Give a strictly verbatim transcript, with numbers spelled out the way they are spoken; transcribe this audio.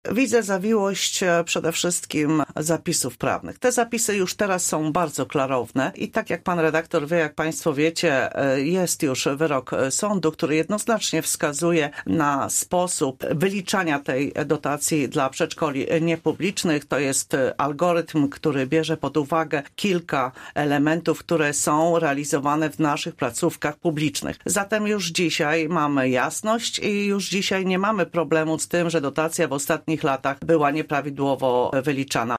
Widzę zawiłość przede wszystkim zapisów prawnych. Te zapisy już teraz są bardzo klarowne i tak jak pan redaktor wie, jak państwo wiecie, jest już wyrok sądu, który jednoznacznie wskazuje na sposób wyliczania tej dotacji dla przedszkoli niepublicznych. To jest algorytm, który bierze pod uwagę kilka elementów, które są realizowane w naszych placówkach publicznych. Zatem już dzisiaj mamy jasność i już dzisiaj nie mamy problemu z tym, że dotacja w ostatnich latach była nieprawidłowo wyliczana.